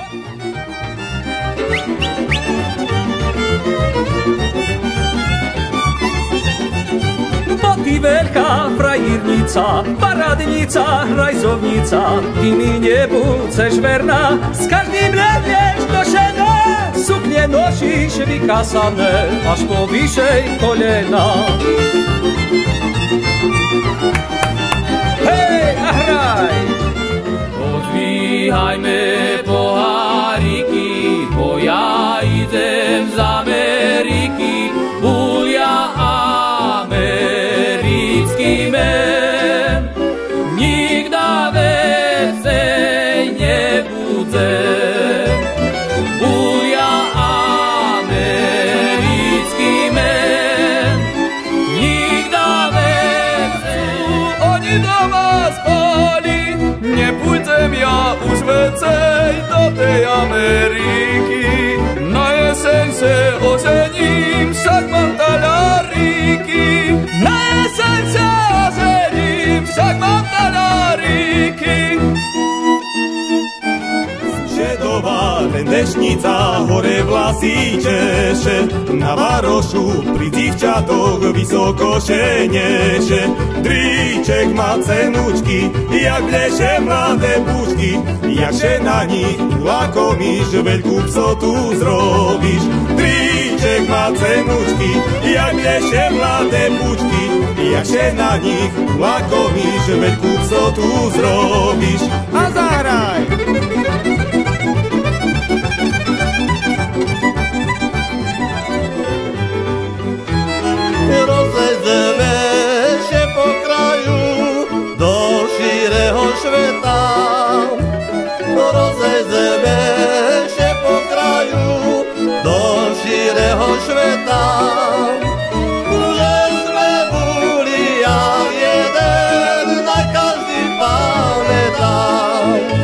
Bo ty veľká frajernica, paradnica, rajzovnica, ty mi nebudeš verná, s každým levieš do šena, suknie nosiš vykasané až po vyšej kolena. Hej, a hraj! Odvíhajme poháriky, bo ja idem z Ameriky, bulia americký men. Nikda vecej nebudem, bulia americký men. Nikda vecej. Oni doma spali, nepôjdem ja už vecej do tej Ameriky. Na jeseň se ožením, však mám taláriky. Na jeseň se ožením, však mám taláriky. Šedová rendešnica, hore vlasy češe, na varošu pri divčatoch vysoko šeneše. Dríček má cenučky, jak bleše mladé pušky, jakže na nich lakomíš, veľkú psotu zrobíš. Dríček má cenučky, jak bleše mladé pušky, jakže na nich lakomíš, veľkú psotu zrobíš. A zahraj! Rozejdziemy się po kraju do šíreho sveta. Rozejdziemy się po kraju do šíreho sveta. Že sme boli ja jeden, na každý pamätám.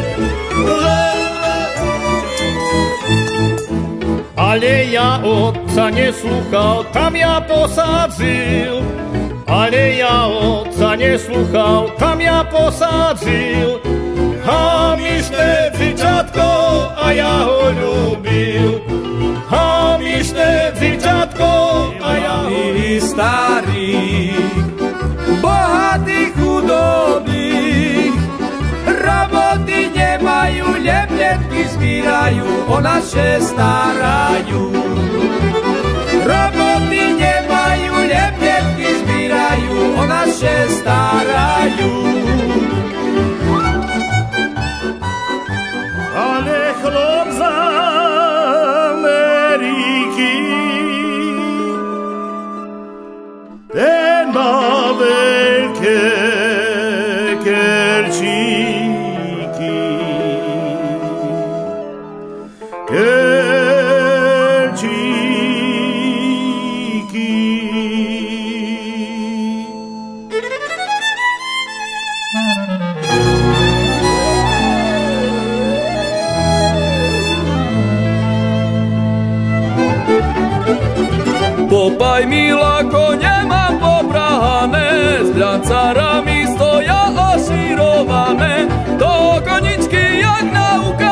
Ale ja otca neslúchal, tam ja posadzil. Ale ja otca neslúchal, tam ja posadzil. Hamišné dzieciatko, a ja ho ľúbil. Hamišné dzieciatko, a ja ho ľúbil. Starých, bohatých, chudobných, roboty nemajú, lebletky zbírajú, o naše starajú. Roboty nemajú, lebletky zbírajú, o naše starajú. Ale chlop z Ameriky, ten má veľké kerčíky. Popaj milako, nemám poprahané, s bľancarami stoja oširované, do koničky jak na